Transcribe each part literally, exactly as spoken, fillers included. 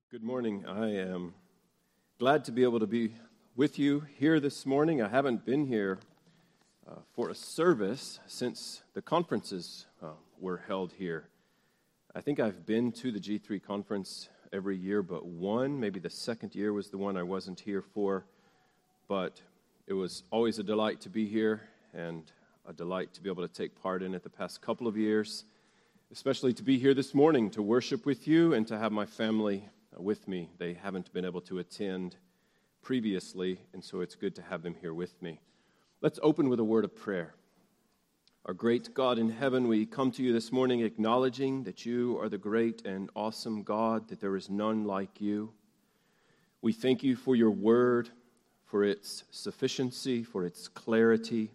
Good morning. I am glad to be able to be with you here this morning. I haven't been here uh, for a service since the conferences uh, were held here. I think I've been to the G three conference every year but one. Maybe the second year was the one I wasn't here for. But it was always a delight to be here and a delight to be able to take part in it the past couple of years, especially to be here this morning to worship with you and to have my family with me. They haven't been able to attend previously, and so it's good to have them here with me. Let's open with a word of prayer. Our great God in heaven, we come to you this morning acknowledging that you are the great and awesome God, that there is none like you. We thank you for your word, for its sufficiency, for its clarity.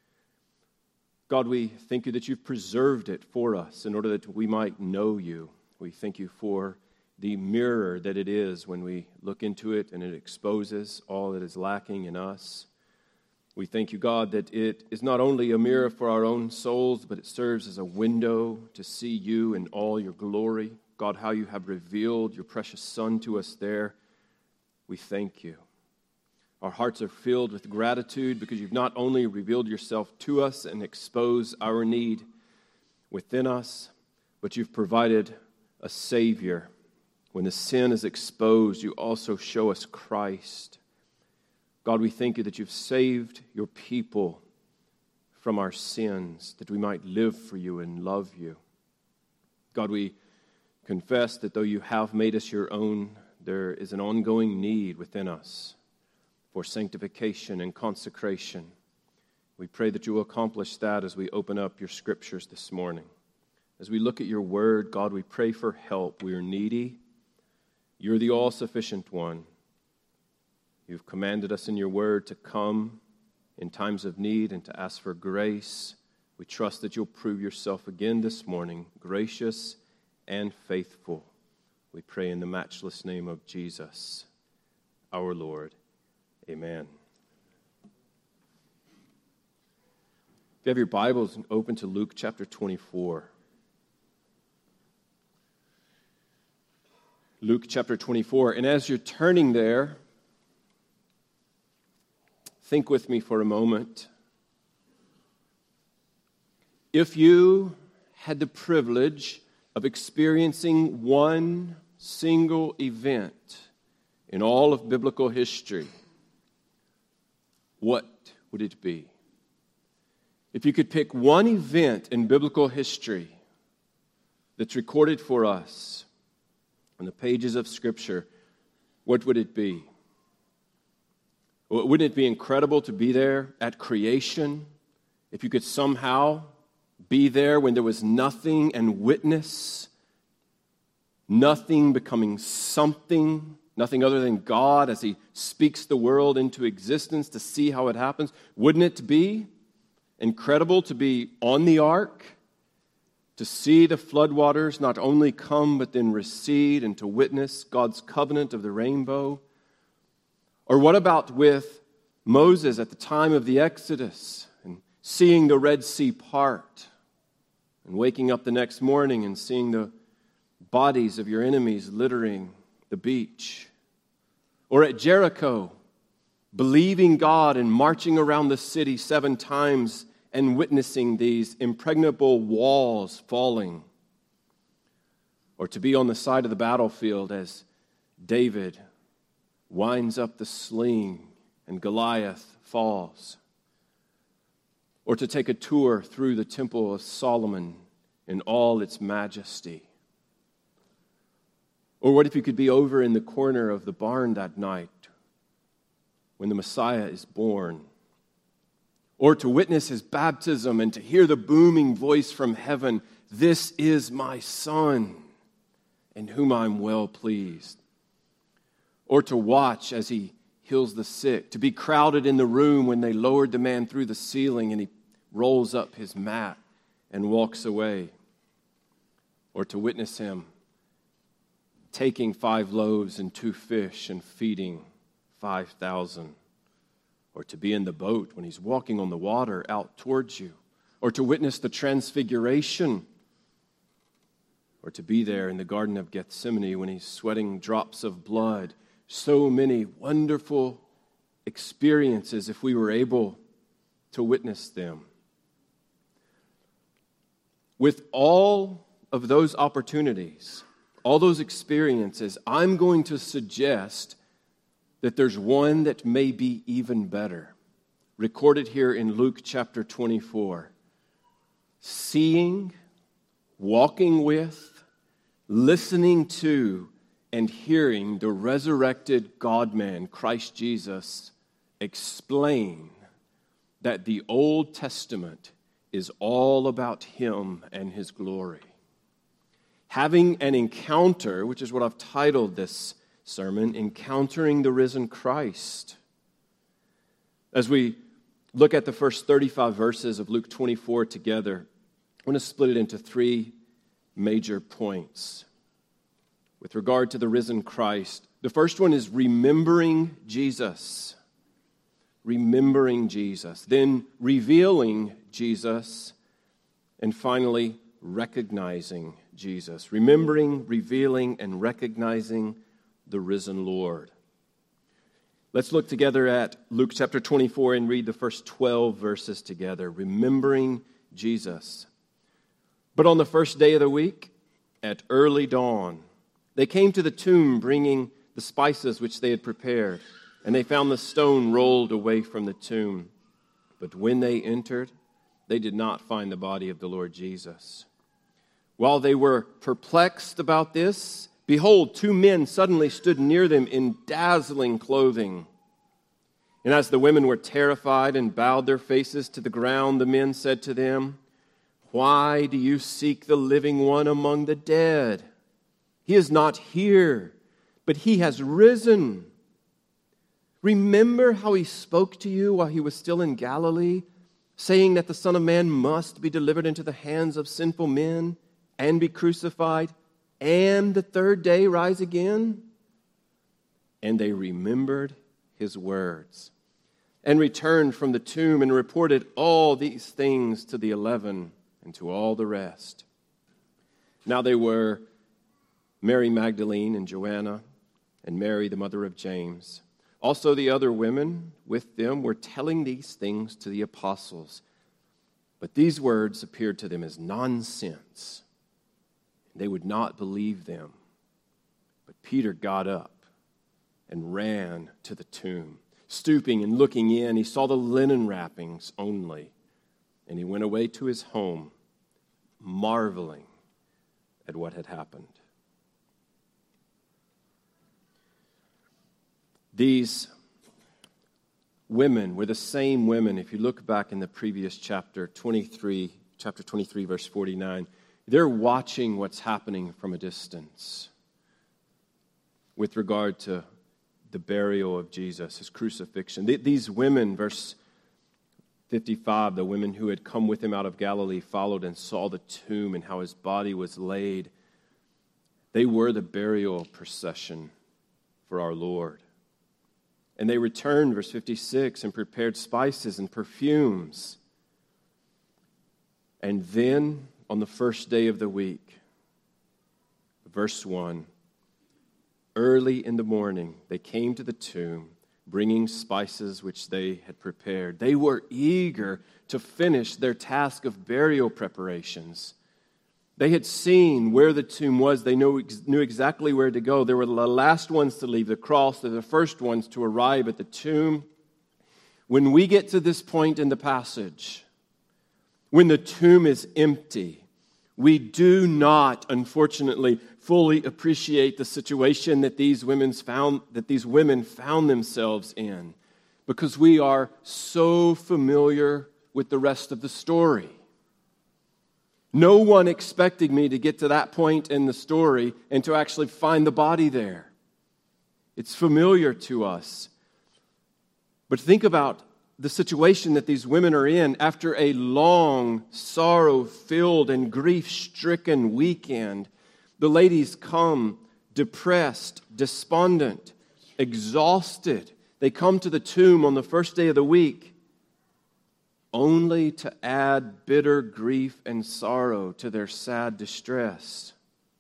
God, we thank you that you've preserved it for us in order that we might know you. We thank you for the mirror that it is when we look into it and it exposes all that is lacking in us. We thank you, God, that it is not only a mirror for our own souls, but it serves as a window to see you in all your glory. God, how you have revealed your precious Son to us there. We thank you. Our hearts are filled with gratitude because you've not only revealed yourself to us and exposed our need within us, but you've provided a Savior. When the sin is exposed, you also show us Christ. God, we thank you that you've saved your people from our sins, that we might live for you and love you. God, we confess that though you have made us your own, there is an ongoing need within us for sanctification and consecration. We pray that you will accomplish that as we open up your scriptures this morning. As we look at your word, God, we pray for help. We are needy. You're the all-sufficient one. You've commanded us in your word to come in times of need and to ask for grace. We trust that you'll prove yourself again this morning, gracious and faithful. We pray in the matchless name of Jesus, our Lord. Amen. If you have your Bibles, open to Luke chapter twenty-four. Luke chapter twenty-four. And as you're turning there, think with me for a moment. If you had the privilege of experiencing one single event in all of biblical history, what would it be? If you could pick one event in biblical history that's recorded for us on the pages of Scripture, what would it be? Wouldn't it be incredible to be there at creation? If you could somehow be there when there was nothing and witness nothing becoming something, nothing other than God as He speaks the world into existence, to see how it happens. Wouldn't it be incredible to be on the ark, to see the floodwaters not only come but then recede, and to witness God's covenant of the rainbow? Or what about with Moses at the time of the Exodus and seeing the Red Sea part and waking up the next morning and seeing the bodies of your enemies littering the beach? Or at Jericho, believing God and marching around the city seven times and witnessing these impregnable walls falling? Or to be on the side of the battlefield as David winds up the sling and Goliath falls? Or to take a tour through the Temple of Solomon in all its majesty? Or what if you could be over in the corner of the barn that night when the Messiah is born? Or to witness his baptism and to hear the booming voice from heaven, "This is my Son, in whom I'm well pleased." Or to watch as he heals the sick, to be crowded in the room when they lowered the man through the ceiling and he rolls up his mat and walks away. Or to witness him taking five loaves and two fish and feeding five thousand. Or to be in the boat when he's walking on the water out towards you. Or to witness the transfiguration or to be there in the Garden of Gethsemane when he's sweating drops of blood. So many wonderful experiences if we were able to witness them. With all of those opportunities, all those experiences, I'm going to suggest that there's one that may be even better. Recorded here in Luke chapter twenty-four. Seeing, walking with, listening to, and hearing the resurrected God-man, Christ Jesus, explain that the Old Testament is all about Him and His glory. Having an encounter, which is what I've titled this sermon, Encountering the Risen Christ. As we look at the first thirty-five verses of Luke twenty-four together, I want to split it into three major points with regard to the risen Christ. The first one is remembering Jesus. Remembering Jesus. Then revealing Jesus. And finally, recognizing Jesus. Remembering, revealing, and recognizing the risen Lord. Let's look together at Luke chapter twenty-four and read the first twelve verses together. Remembering Jesus. But on the first day of the week, at early dawn, they came to the tomb bringing the spices which they had prepared, and they found the stone rolled away from the tomb. But when they entered, they did not find the body of the Lord Jesus. While they were perplexed about this, behold, two men suddenly stood near them in dazzling clothing. And as the women were terrified and bowed their faces to the ground, the men said to them, "Why do you seek the living one among the dead? He is not here, but He has risen. Remember how He spoke to you while He was still in Galilee, saying that the Son of Man must be delivered into the hands of sinful men and be crucified, and the third day rise again?" And they remembered His words, and returned from the tomb and reported all these things to the eleven and to all the rest. Now they were Mary Magdalene and Joanna and Mary, the mother of James. Also the other women with them were telling these things to the apostles. But these words appeared to them as nonsense. They would not believe them. But Peter got up and ran to the tomb. Stooping and looking in, he saw the linen wrappings only. And he went away to his home, marveling at what had happened. These women were the same women, if you look back in the previous chapter, twenty-three, chapter twenty-three, verse forty-nine, they're watching what's happening from a distance with regard to the burial of Jesus, His crucifixion. These women, verse fifty-five, the women who had come with Him out of Galilee followed and saw the tomb and how His body was laid. They were the burial procession for our Lord. And they returned, verse fifty-six, and prepared spices and perfumes. And then, on the first day of the week, verse one, early in the morning, they came to the tomb, bringing spices which they had prepared. They were eager to finish their task of burial preparations. They had seen where the tomb was. They knew, knew exactly where to go. They were the last ones to leave the cross. They're the first ones to arrive at the tomb. When we get to this point in the passage, when the tomb is empty, we do not, unfortunately, fully appreciate the situation that these women's found that these women found themselves in, because we are so familiar with the rest of the story. No one expected me to get to that point in the story and to actually find the body there. It's familiar to us. But think about the situation that these women are in after a long, sorrow-filled and grief-stricken weekend. The ladies come depressed, despondent, exhausted. They come to the tomb on the first day of the week only to add bitter grief and sorrow to their sad distress.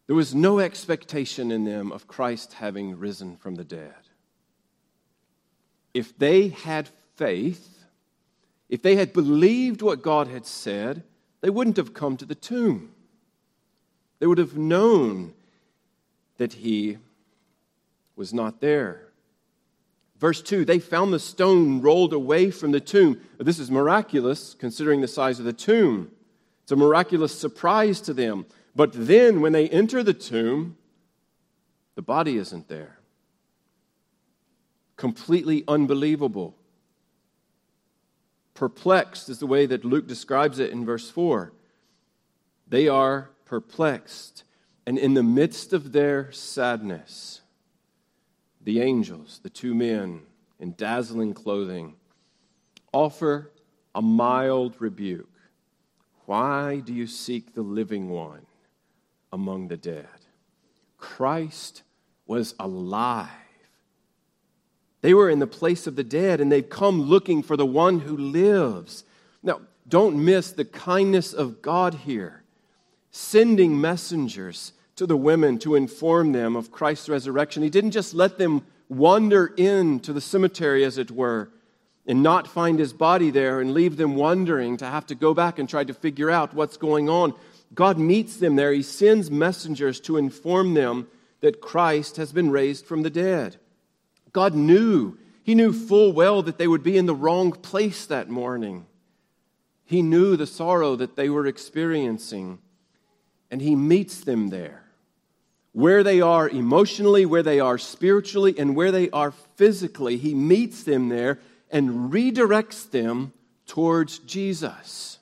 There was no expectation in them of Christ having risen from the dead. If they had faith, if they had believed what God had said, they wouldn't have come to the tomb. They would have known that he was not there. Verse two, they found the stone rolled away from the tomb. This is miraculous, considering the size of the tomb. It's a miraculous surprise to them. But then, when they enter the tomb, the body isn't there. Completely unbelievable. Perplexed is the way that Luke describes it in verse four. They are perplexed. And in the midst of their sadness, the angels, the two men in dazzling clothing, offer a mild rebuke. Why do you seek the living one among the dead? Christ was alive. They were in the place of the dead, and they've come looking for the one who lives. Now, don't miss the kindness of God here, sending messengers to the women to inform them of Christ's resurrection. He didn't just let them wander into the cemetery, as it were, and not find his body there and leave them wondering to have to go back and try to figure out what's going on. God meets them there. He sends messengers to inform them that Christ has been raised from the dead. God knew. He knew full well that they would be in the wrong place that morning. He knew the sorrow that they were experiencing, and he meets them there. Where they are emotionally, where they are spiritually, and where they are physically, he meets them there and redirects them towards Jesus.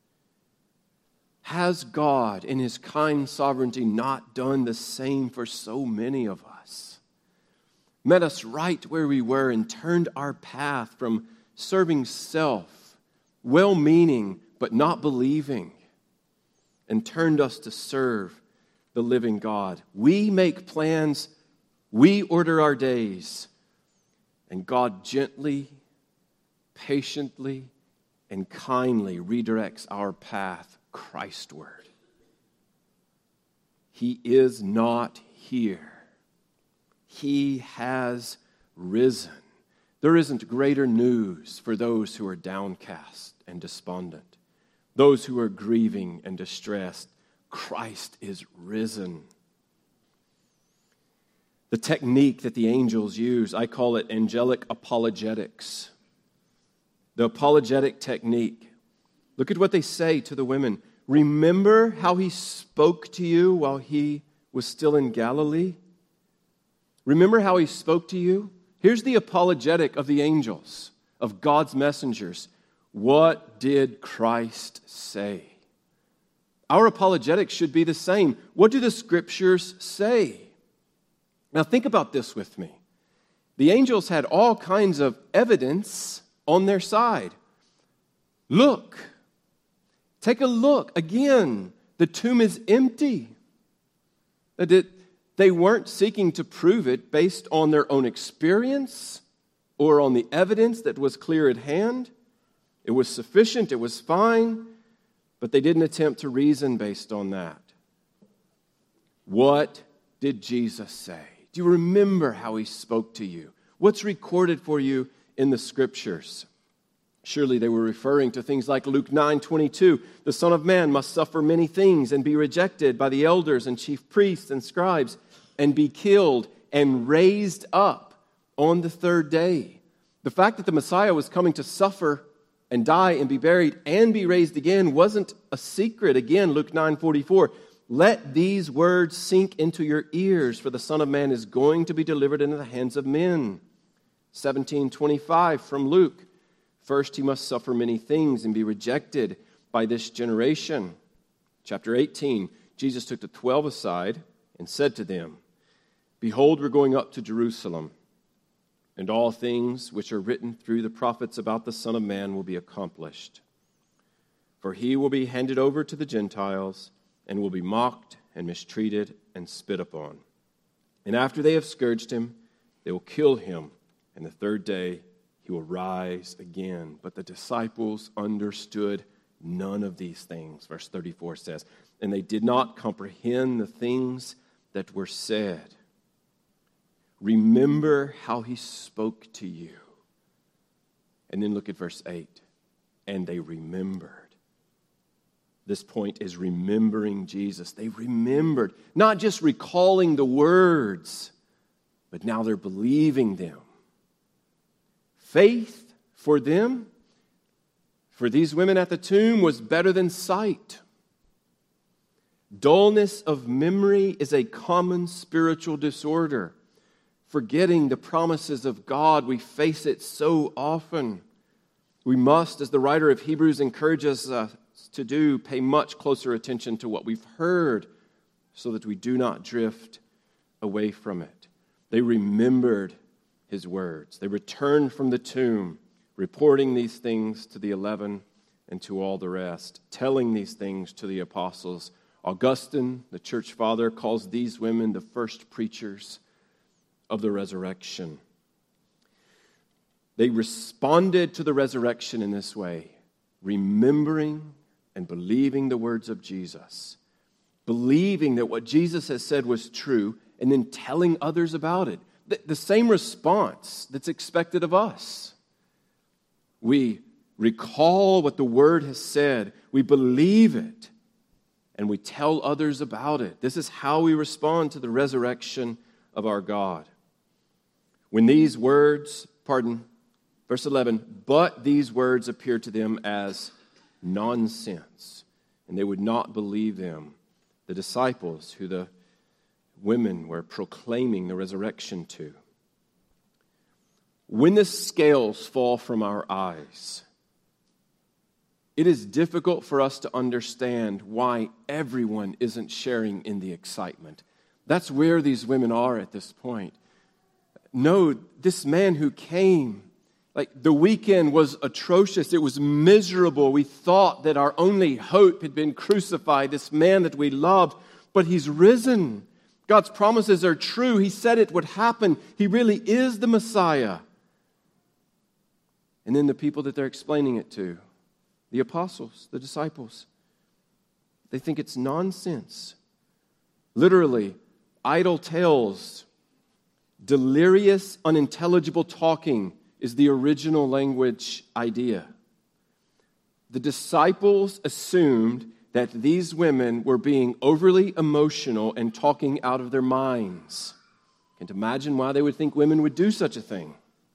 Has God, in his kind sovereignty, not done the same for so many of us? Met us right where we were and turned our path from serving self, well-meaning but not believing, and turned us to serve the living God. We make plans, we order our days, and God gently, patiently, and kindly redirects our path Christward. He is not here. He has risen. There isn't greater news for those who are downcast and despondent, those who are grieving and distressed. Christ is risen. The technique that the angels use, I call it angelic apologetics. The apologetic technique. Look at what they say to the women. Remember how he spoke to you while he was still in Galilee? Remember how he spoke to you? Here's the apologetic of the angels, of God's messengers. What did Christ say? Our apologetics should be the same. What do the Scriptures say? Now think about this with me. The angels had all kinds of evidence on their side. Look. Take a look. Again, the tomb is empty. They weren't seeking to prove it based on their own experience or on the evidence that was clear at hand. It was sufficient. It was fine. But they didn't attempt to reason based on that. What did Jesus say? Do you remember how he spoke to you? What's recorded for you in the Scriptures? Surely they were referring to things like Luke nine twenty-two. The Son of Man must suffer many things and be rejected by the elders and chief priests and scribes and be killed and raised up on the third day. The fact that the Messiah was coming to suffer and die and be buried and be raised again wasn't a secret. Again, Luke nine forty-four. Let these words sink into your ears, for the Son of Man is going to be delivered into the hands of men. seventeen twenty-five from Luke. First he must suffer many things and be rejected by this generation. Chapter eighteen. Jesus took the twelve aside and said to them, Behold, we're going up to Jerusalem, and all things which are written through the prophets about the Son of Man will be accomplished. For he will be handed over to the Gentiles, and will be mocked and mistreated and spit upon. And after they have scourged him, they will kill him, and the third day he will rise again. But the disciples understood none of these things. Verse thirty-four says, and they did not comprehend the things that were said. Remember how he spoke to you. And then look at verse eight. And they remembered. This point is remembering Jesus. They remembered, not just recalling the words, but now they're believing them. Faith for them, for these women at the tomb, was better than sight. Dullness of memory is a common spiritual disorder. Forgetting the promises of God, we face it so often. We must, as the writer of Hebrews encourages us to do, pay much closer attention to what we've heard so that we do not drift away from it. They remembered his words. They returned from the tomb, reporting these things to the eleven and to all the rest, telling these things to the apostles. Augustine, the church father, calls these women the first preachers of the resurrection. They responded to the resurrection in this way, remembering and believing the words of Jesus, believing that what Jesus has said was true, and then telling others about it. The, the same response that's expected of us. We recall what the Word has said, we believe it, and we tell others about it. This is how we respond to the resurrection of our God. When these words, pardon, verse eleven, but these words appeared to them as nonsense, and they would not believe them. The disciples who the women were proclaiming the resurrection to. When the scales fall from our eyes, it is difficult for us to understand why everyone isn't sharing in the excitement. That's where these women are at this point. No, this man who came, like the weekend was atrocious. It was miserable. We thought that our only hope had been crucified, this man that we loved, but he's risen. God's promises are true. He said it would happen. He really is the Messiah. And then the people that they're explaining it to, the apostles, the disciples, they think it's nonsense. Literally, idle tales, delirious, unintelligible talking is the original language idea. The disciples assumed that these women were being overly emotional and talking out of their minds. Can't imagine why they would think women would do such a thing.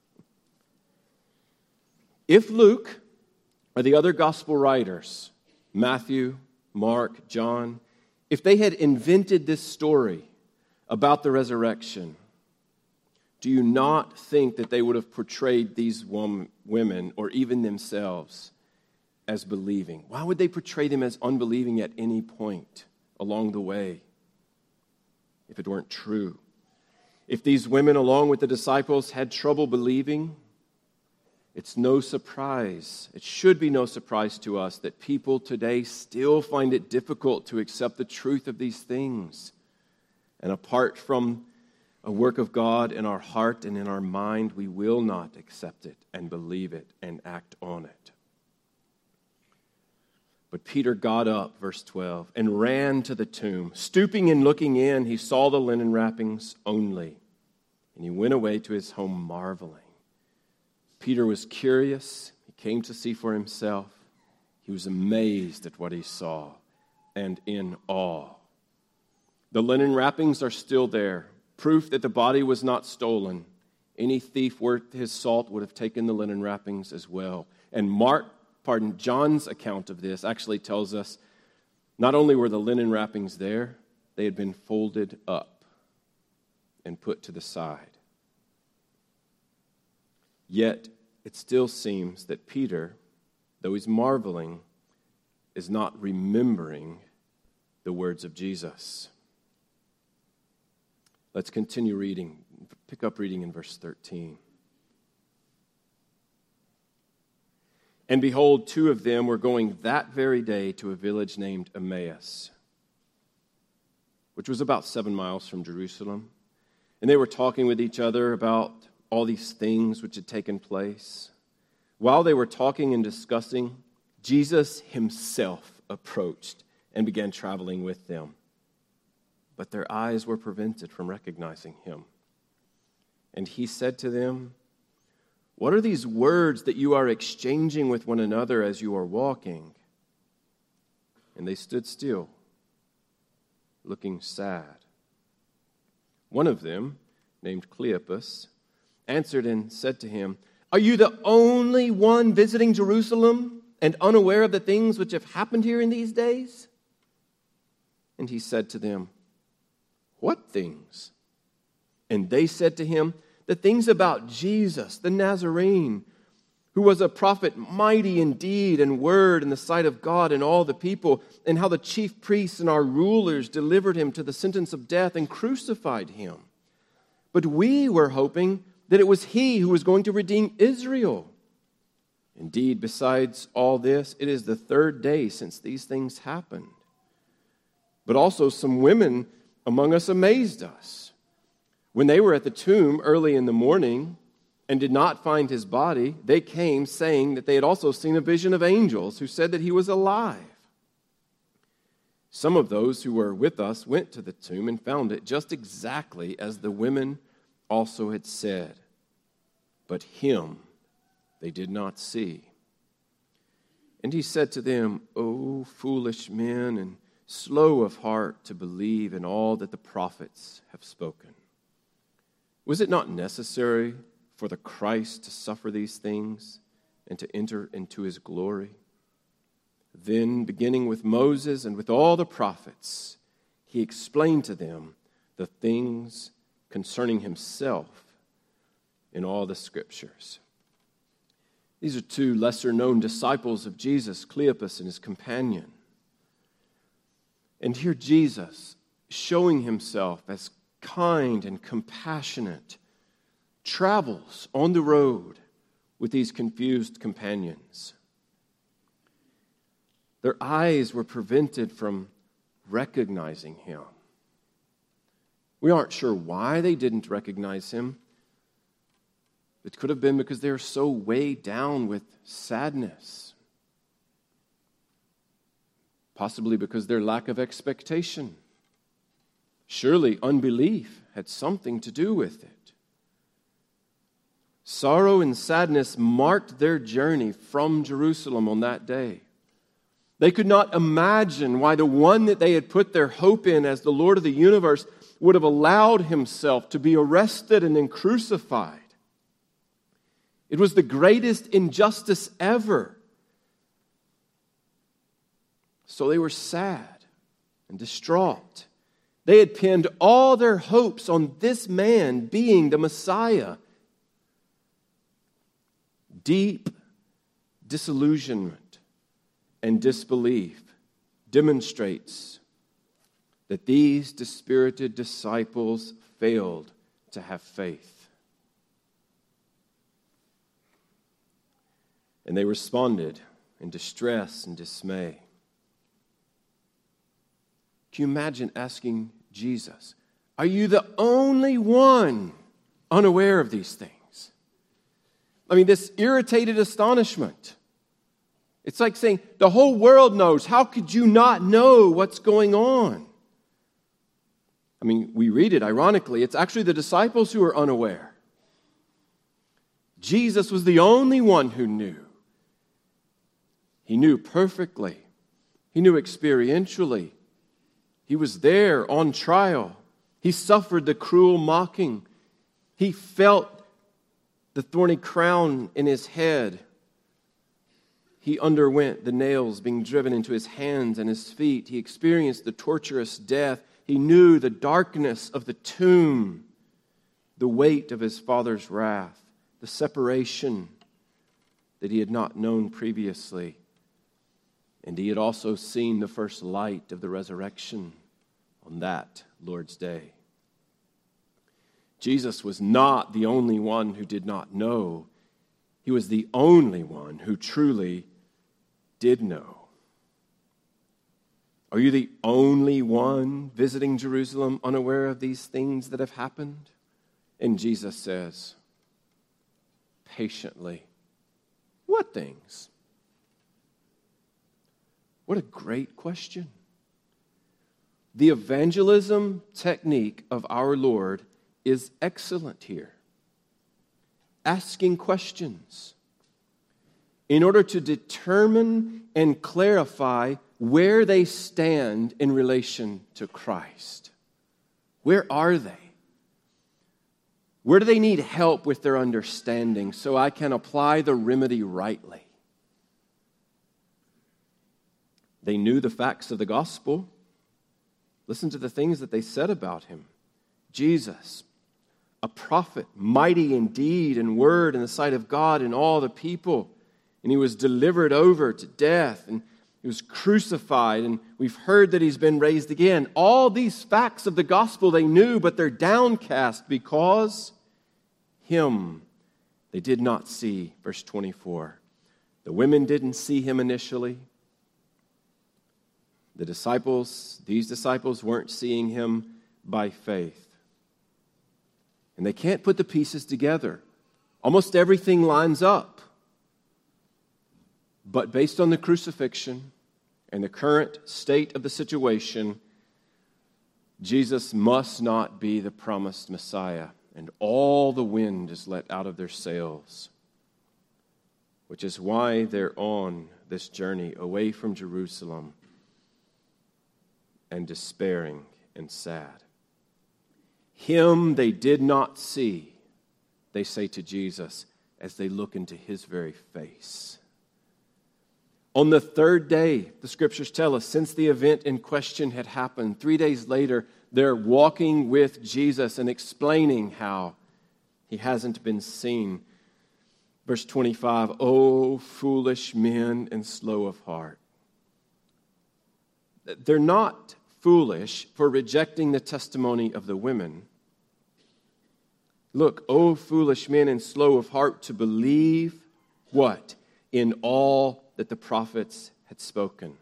If Luke or the other gospel writers, Matthew, Mark, John, if they had invented this story about the resurrection, do you not think that they would have portrayed these women, or even themselves, as believing? Why would they portray them as unbelieving at any point along the way if it weren't true? If these women, along with the disciples, had trouble believing, it's no surprise, it should be no surprise to us that people today still find it difficult to accept the truth of these things. And apart from a work of God in our heart and in our mind, we will not accept it and believe it and act on it. But Peter got up, verse twelve, and ran to the tomb. Stooping and looking in, he saw the linen wrappings only, and he went away to his home marveling. Peter was curious. He came to see for himself. He was amazed at what he saw and in awe. The linen wrappings are still there, proof that the body was not stolen. Any thief worth his salt would have taken the linen wrappings as well. And Mark, pardon, John's account of this actually tells us not only were the linen wrappings there, they had been folded up and put to the side. Yet, it still seems that Peter, though he's marveling, is not remembering the words of Jesus. Let's continue reading. Pick up reading in verse thirteen. And behold, two of them were going that very day to a village named Emmaus, which was about seven miles from Jerusalem. And they were talking with each other about all these things which had taken place. While they were talking and discussing, Jesus himself approached and began traveling with them. But their eyes were prevented from recognizing him. And he said to them, "What are these words that you are exchanging with one another as you are walking?" And they stood still, looking sad. One of them, named Cleopas, answered and said to him, "Are you the only one visiting Jerusalem and unaware of the things which have happened here in these days?" And he said to them, "What things?" And they said to him, "The things about Jesus, the Nazarene, who was a prophet mighty in deed and word in the sight of God and all the people, and how the chief priests and our rulers delivered him to the sentence of death and crucified him. But we were hoping that it was he who was going to redeem Israel. Indeed, besides all this, it is the third day since these things happened. But also some women among us amazed us. When they were at the tomb early in the morning and did not find his body, they came saying that they had also seen a vision of angels who said that he was alive. Some of those who were with us went to the tomb and found it just exactly as the women also had said. But him they did not see." And he said to them, "O foolish men, and slow of heart to believe in all that the prophets have spoken. Was it not necessary for the Christ to suffer these things and to enter into his glory? Then, beginning with Moses and with all the prophets, he explained to them the things concerning himself in all the scriptures." These are two lesser-known disciples of Jesus, Cleopas and his companion. And here Jesus, showing himself as kind and compassionate, travels on the road with these confused companions. Their eyes were prevented from recognizing him. We aren't sure why they didn't recognize him. It could have been because they were so weighed down with sadness. Possibly because their lack of expectation. Surely unbelief had something to do with it. Sorrow and sadness marked their journey from Jerusalem on that day. They could not imagine why the one that they had put their hope in as the Lord of the universe would have allowed himself to be arrested and then crucified. It was the greatest injustice ever. So they were sad and distraught. They had pinned all their hopes on this man being the Messiah. Deep disillusionment and disbelief demonstrates that these dispirited disciples failed to have faith. And they responded in distress and dismay. Can you imagine asking Jesus, "Are you the only one unaware of these things?" I mean, this irritated astonishment. It's like saying, the whole world knows. How could you not know what's going on? I mean, we read it ironically. It's actually the disciples who are unaware. Jesus was the only one who knew. He knew perfectly. He knew experientially. He was there on trial. He suffered the cruel mocking. He felt the thorny crown in his head. He underwent the nails being driven into his hands and his feet. He experienced the torturous death. He knew the darkness of the tomb, the weight of his Father's wrath, the separation that he had not known previously. And he had also seen the first light of the resurrection on that Lord's Day. Jesus was not the only one who did not know. He was the only one who truly did know. Are you the only one visiting Jerusalem unaware of these things that have happened? And Jesus says, patiently, "What things?" What a great question. The evangelism technique of our Lord is excellent here. Asking questions in order to determine and clarify where they stand in relation to Christ. Where are they? Where do they need help with their understanding so I can apply the remedy rightly? They knew the facts of the gospel. Listen to the things that they said about him. Jesus, a prophet, mighty in deed and word in the sight of God and all the people. And he was delivered over to death, and he was crucified, and we've heard that he's been raised again. All these facts of the gospel they knew, but they're downcast because him they did not see. Verse twenty-four. The women didn't see him initially. The disciples, these disciples weren't seeing him by faith. And they can't put the pieces together. Almost everything lines up. But based on the crucifixion and the current state of the situation, Jesus must not be the promised Messiah. And all the wind is let out of their sails, which is why they're on this journey away from Jerusalem and despairing and sad. Him they did not see, they say to Jesus, as they look into his very face. On the third day, the scriptures tell us, since the event in question had happened, three days later, they're walking with Jesus and explaining how he hasn't been seen. Verse twenty-five, "O foolish men and slow of heart." They're not foolish for rejecting the testimony of the women. Look, O foolish men and slow of heart to believe what? In all that the prophets had spoken.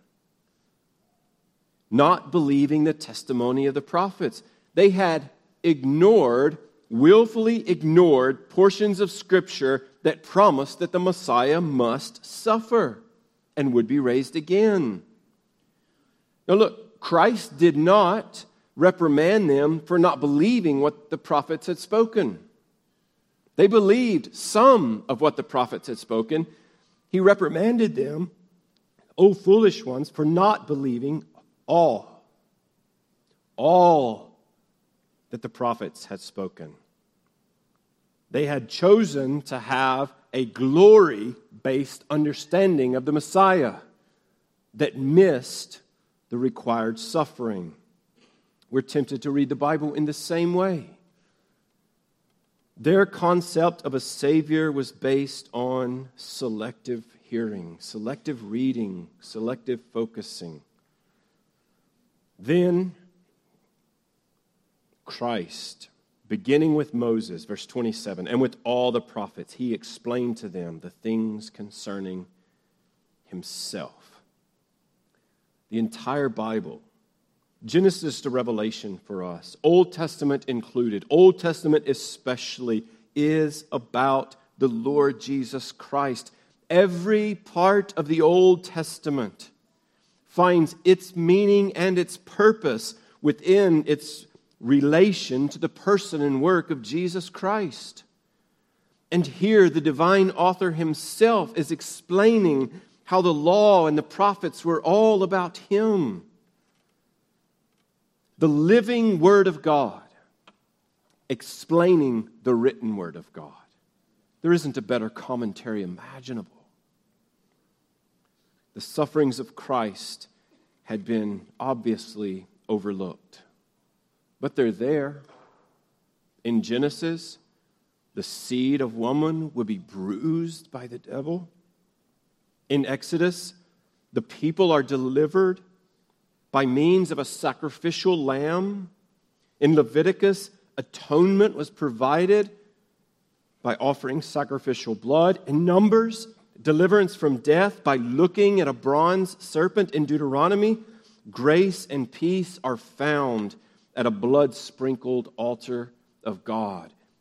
Not believing the testimony of the prophets. They had ignored, willfully ignored portions of Scripture that promised that the Messiah must suffer and would be raised again. Now look, Christ did not reprimand them for not believing what the prophets had spoken. They believed some of what the prophets had spoken. He reprimanded them, O foolish ones, for not believing all. All that the prophets had spoken. They had chosen to have a glory-based understanding of the Messiah that missed the required suffering. We're tempted to read the Bible in the same way. Their concept of a Savior was based on selective hearing, selective reading, selective focusing. Then Christ, beginning with Moses, verse twenty-seven, and with all the prophets, he explained to them the things concerning himself. The entire Bible, Genesis to Revelation for us, Old Testament included, Old Testament especially, is about the Lord Jesus Christ. Every part of the Old Testament finds its meaning and its purpose within its relation to the person and work of Jesus Christ. And here the divine author himself is explaining how the law and the prophets were all about him. The living Word of God explaining the written Word of God. There isn't a better commentary imaginable. The sufferings of Christ had been obviously overlooked. But they're there. In Genesis, the seed of woman would be bruised by the devil. In Exodus, the people are delivered by means of a sacrificial lamb. In Leviticus, atonement was provided by offering sacrificial blood. In Numbers, deliverance from death by looking at a bronze serpent. In Deuteronomy, grace and peace are found at a blood-sprinkled altar of God.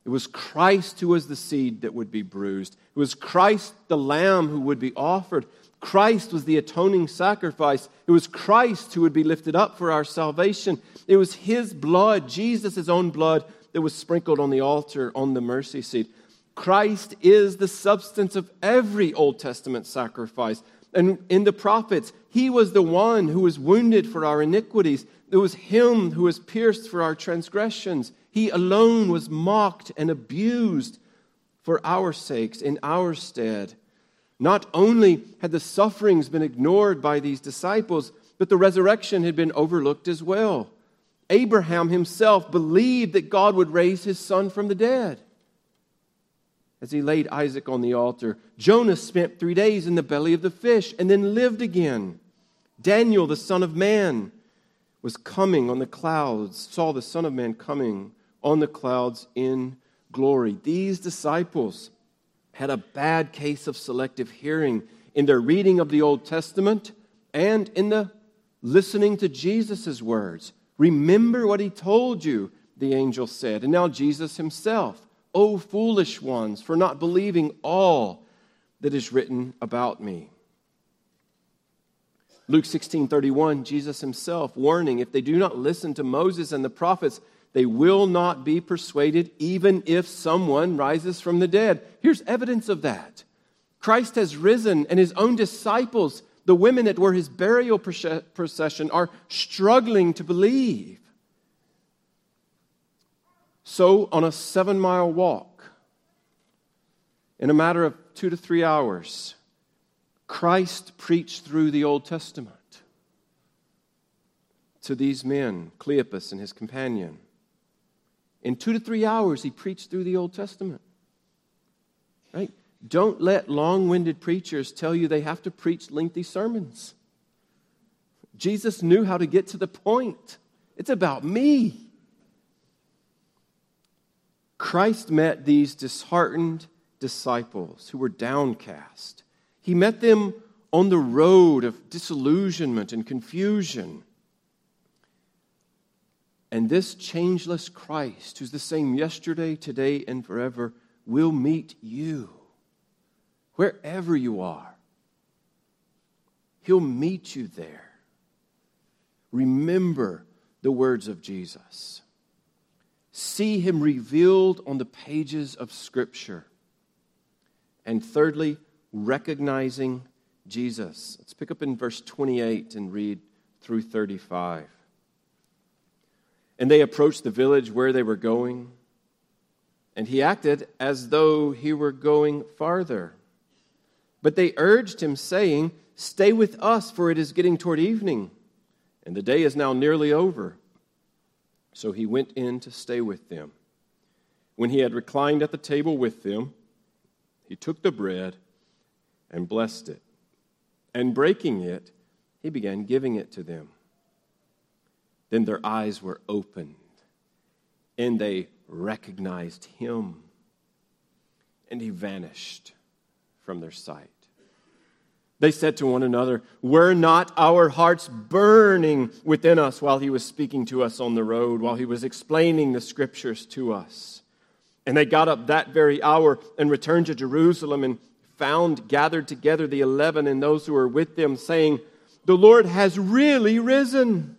It was Christ who was the seed that would be bruised. It was Christ, the lamb, who would be offered. Christ was the atoning sacrifice. It was Christ who would be lifted up for our salvation. It was His blood, Jesus' own blood, that was sprinkled on the altar on the mercy seat. Christ is the substance of every Old Testament sacrifice. And in the prophets, He was the one who was wounded for our iniquities. It was Him who was pierced for our transgressions. He alone was mocked and abused for our sakes, in our stead. Not only had the sufferings been ignored by these disciples, but the resurrection had been overlooked as well. Abraham himself believed that God would raise his son from the dead as he laid Isaac on the altar. Jonah spent three days in the belly of the fish and then lived again. Daniel, the Son of Man, was coming on the clouds, saw the Son of Man coming on the clouds in glory. These disciples had a bad case of selective hearing in their reading of the Old Testament and in the listening to Jesus' words. Remember what He told you, the angel said. And now Jesus Himself, O foolish ones, for not believing all that is written about me. Luke sixteen thirty-one, Jesus Himself warning, if they do not listen to Moses and the prophets, they will not be persuaded, even if someone rises from the dead. Here's evidence of that. Christ has risen, and His own disciples, the women that were His burial procession, are struggling to believe. So, on a seven-mile walk, in a matter of two to three hours, Christ preached through the Old Testament to these men, Cleopas and his companion. In two to three hours, He preached through the Old Testament. Right? Don't let long-winded preachers tell you they have to preach lengthy sermons. Jesus knew how to get to the point. It's about me. Christ met these disheartened disciples who were downcast. He met them on the road of disillusionment and confusion. And this changeless Christ, who's the same yesterday, today, and forever, will meet you wherever you are. He'll meet you there. Remember the words of Jesus. See Him revealed on the pages of Scripture. And thirdly, recognizing Jesus. Let's pick up in verse twenty-eight and read through thirty-five. And they approached the village where they were going, and He acted as though He were going farther. But they urged Him, saying, "Stay with us, for it is getting toward evening, and the day is now nearly over." So He went in to stay with them. When He had reclined at the table with them, He took the bread and blessed it. And breaking it, He began giving it to them. Then their eyes were opened, and they recognized Him, and He vanished from their sight. They said to one another, "Were not our hearts burning within us while He was speaking to us on the road, while He was explaining the Scriptures to us?" And they got up that very hour and returned to Jerusalem and found gathered together the eleven and those who were with them, saying, "The Lord has really risen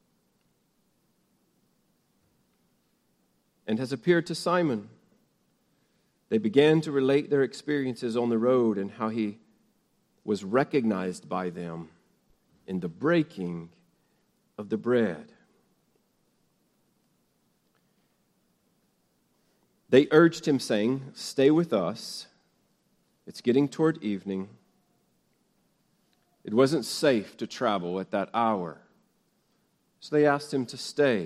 and has appeared to Simon." They began to relate their experiences on the road and how He was recognized by them in the breaking of the bread. They urged Him, saying, "Stay with us. It's getting toward evening." It wasn't safe to travel at that hour, so they asked Him to stay.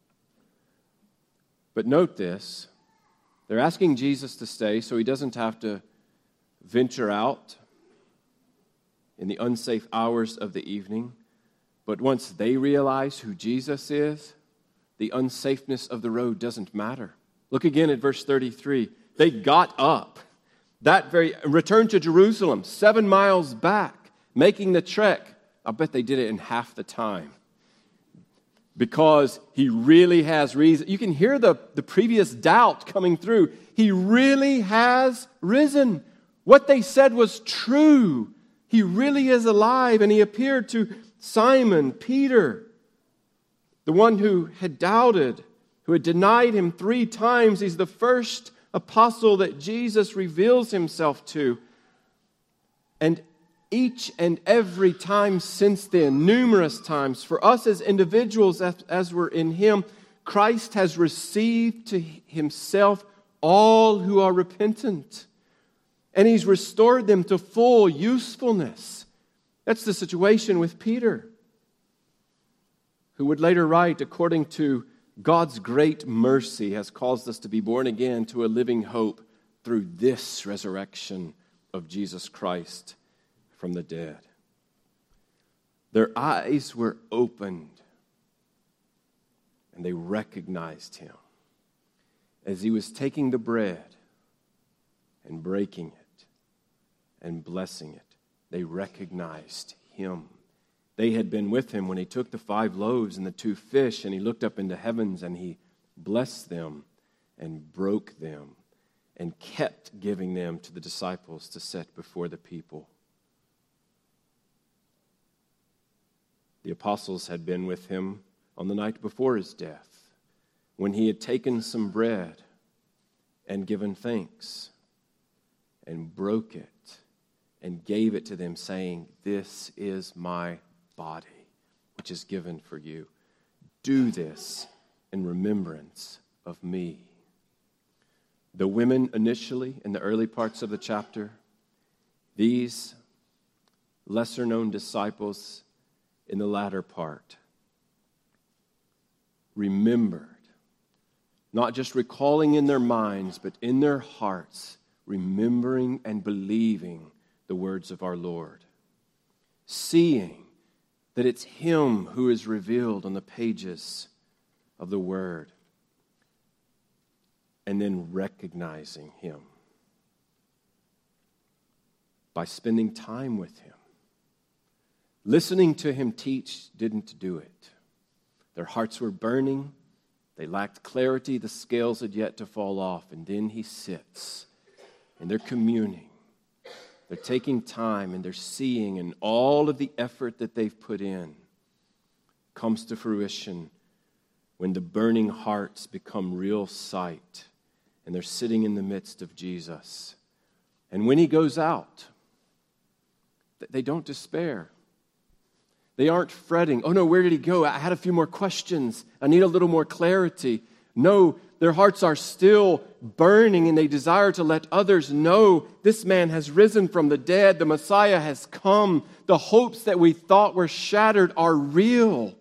But note this, they're asking Jesus to stay so He doesn't have to venture out in the unsafe hours of the evening. But once they realize who Jesus is, the unsafeness of the road doesn't matter. Look again at verse thirty-three. They got up, that very returned to Jerusalem, seven miles back, making the trek. I bet they did it in half the time. because he really has reason. You can hear the, the previous doubt coming through. He really has risen. What they said was true. He really is alive, and he appeared to Simon, Peter, the one who had doubted, who had denied him three times. He's the first apostle that Jesus reveals himself to. And each and every time since then, numerous times, for us as individuals, as, as we're in him, Christ has received to himself all who are repentant. And he's restored them to full usefulness. That's the situation with Peter, who would later write, according to God's great mercy has caused us to be born again to a living hope through this resurrection of Jesus Christ from the dead. Their eyes were opened, and they recognized him as he was taking the bread and breaking it and blessing it. They recognized him. They had been with him when he took the five loaves and the two fish, and he looked up into heavens and he blessed them and broke them and kept giving them to the disciples to set before the people. The apostles had been with him on the night before his death, when he had taken some bread and given thanks and broke it and gave it to them, saying, "This is my body, which is given for you. Do this in remembrance of me." The women initially, in the early parts of the chapter, these lesser-known disciples in the latter part, remembered, not just recalling in their minds, but in their hearts, remembering and believing the words of our Lord, seeing that it's him who is revealed on the pages of the Word, and then recognizing him by spending time with him. Listening to him teach didn't do it. Their hearts were burning. They lacked clarity. The scales had yet to fall off. And then he sits, and they're communing. They're taking time, and they're seeing, and all of the effort that they've put in comes to fruition when the burning hearts become real sight, and they're sitting in the midst of Jesus. And when he goes out, they don't despair. They aren't fretting, "Oh no, where did he go? I had a few more questions. I need a little more clarity." No, their hearts are still burning, and they desire to let others know this man has risen from the dead. The Messiah has come. The hopes that we thought were shattered are real.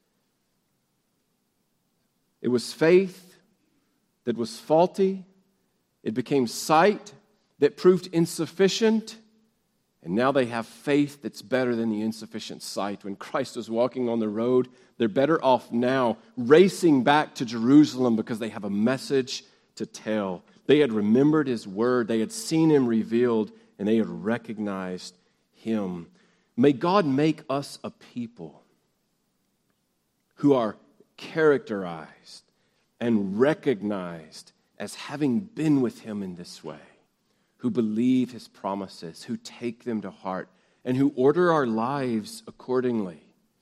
It was faith that was faulty. It became sight that proved insufficient. And now they have faith that's better than the insufficient sight. When Christ was walking on the road, they're better off now racing back to Jerusalem because they have a message to tell. They had remembered his word. They had seen him revealed, and they had recognized him. May God make us a people who are characterized and recognized as having been with him in this way, who believe his promises, who take them to heart, and who order our lives accordingly,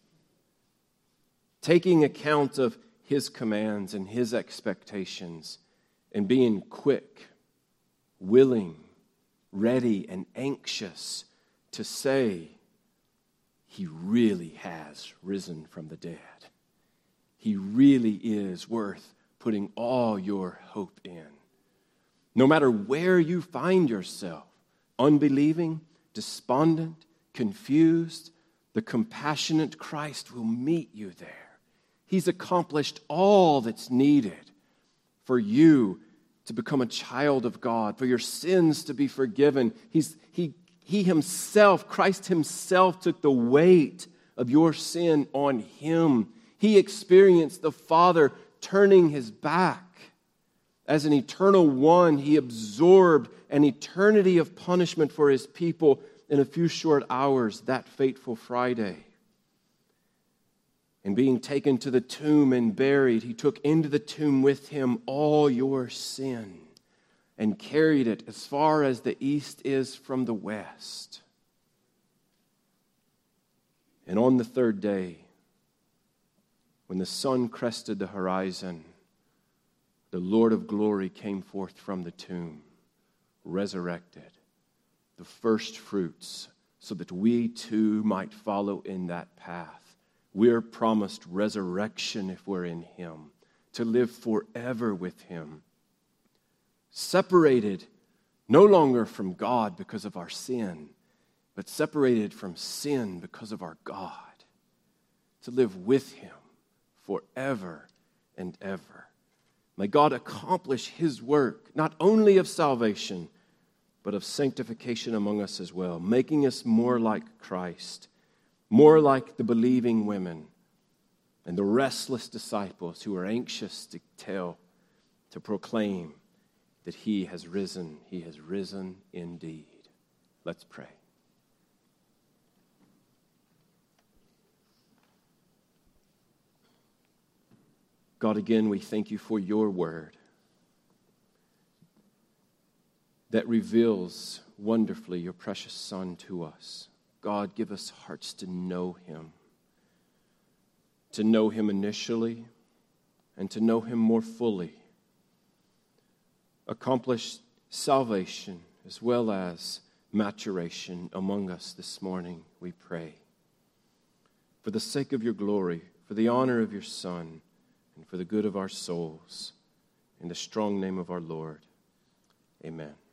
taking account of his commands and his expectations, and being quick, willing, ready, and anxious to say, he really has risen from the dead. He really is worth putting all your hope in. No matter where you find yourself, unbelieving, despondent, confused, the compassionate Christ will meet you there. He's accomplished all that's needed for you to become a child of God, for your sins to be forgiven. He's, he, he himself, Christ himself, took the weight of your sin on him. He experienced the Father turning his back. As an eternal one, he absorbed an eternity of punishment for his people in a few short hours that fateful Friday. And being taken to the tomb and buried, he took into the tomb with him all your sin and carried it as far as the east is from the west. And on the third day, when the sun crested the horizon, the Lord of glory came forth from the tomb, resurrected, the first fruits, so that we too might follow in that path. We're promised resurrection if we're in him, to live forever with him. Separated no longer from God because of our sin, but separated from sin because of our God, to live with him forever and ever. May God accomplish his work, not only of salvation, but of sanctification among us as well, making us more like Christ, more like the believing women and the restless disciples who are anxious to tell, to proclaim that he has risen. He has risen indeed. Let's pray. God, again, we thank you for your word that reveals wonderfully your precious Son to us. God, give us hearts to know him, to know him initially and to know him more fully. Accomplish salvation as well as maturation among us this morning, we pray. For the sake of your glory, for the honor of your Son, and for the good of our souls, in the strong name of our Lord. Amen.